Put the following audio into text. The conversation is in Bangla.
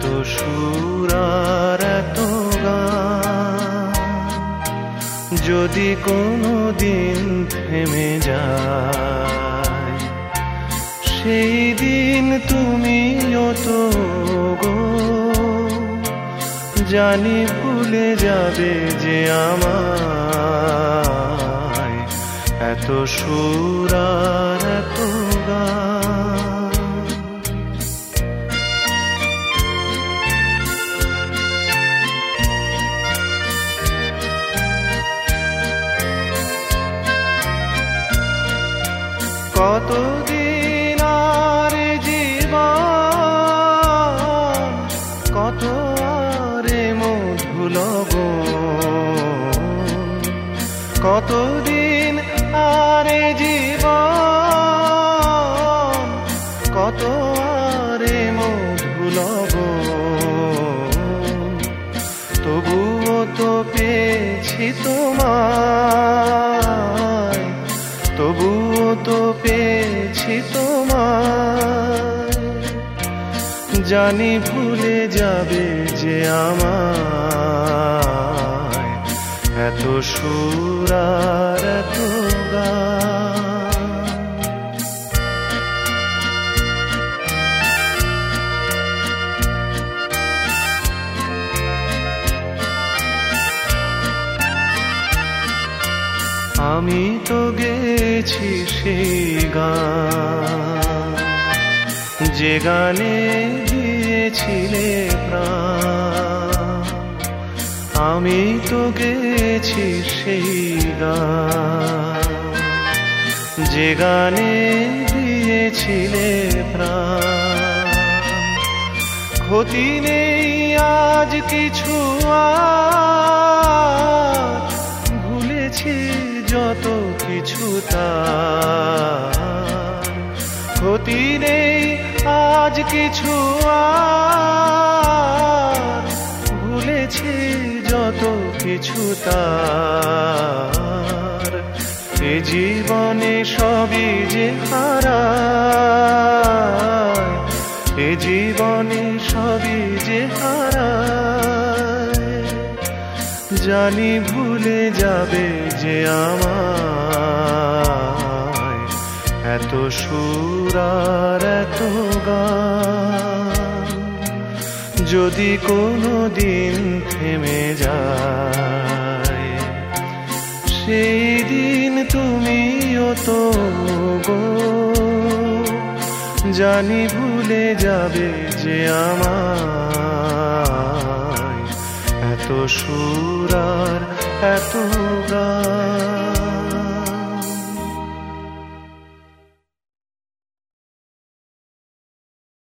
সুর আর এত গান, যদি কোনো দিন থেমে যায়, সেই দিন তুমিও তো গো জানি ভুলে যাবে যে আমায়, এত সুর আর এত গান। কতদিন আর জীবন, কত আরে মধু লগন, কতদিন আরে জীবন, কত আরে মধু লগন, তবুও তো পেয়েছি তোমায়, তবুও তো পেয়েছি তোমায়, জানি ভুলে যাবে যে আমায়, এত সুর আর এত গান। আমি তো গেছি সেই গান, যে গানে দিয়েছিলে প্রাণ, আমি তো গেছি সেই গান, যে গানে দিয়েছিলে প্রাণ। ক্ষতি নেই আজ কিছু আর, ভুলেছি যত কিছু তার, ক্ষতি নেই আজ কিছু আর, ভুলেছি যত কিছু তার। এ জীবনে সবই যে হারায়, এ জীবনে সবই যে হারায়, জানি ভুলে যাবে যে আমায়, এত সুর আর এত গান, যদি কোনো দিন থেমে যায়, সেই দিন তুমিও তো গো জানি ভুলে যাবে যে আমায়, এত সুর আর এত গান।